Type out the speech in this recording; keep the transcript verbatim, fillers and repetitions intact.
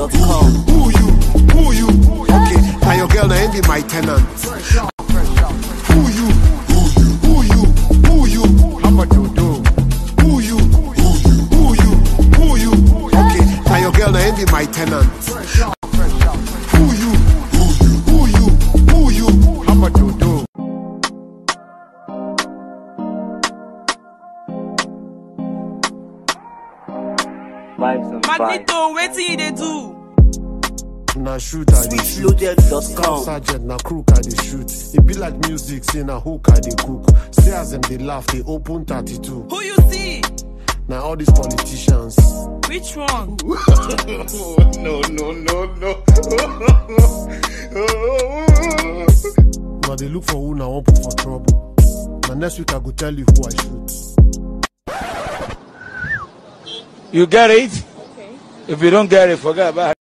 dot com. Who you? Who you? Okay, now your girl now be my tenant. Who you? Who you? Who you? Who you? How much you do? Who you? Who you? Who you? Who you? Okay, now your girl now be my tenant. Who you? Who you? Who you? Who you? How much you do? Magneto, wetin you dey do? Na shoot I dey Switch shoot. loaded dot com. Sergeant na crook I dey shoot. It be like music, say na hook I dey cook. See as them they laugh, they open thirty-two. Who you see? Now all these politicians. Which one? No, no, no, no. Now they look for who now won't put for trouble. Now next week I go tell you who I shoot. You get it? Okay. If you don't get it, forget about it.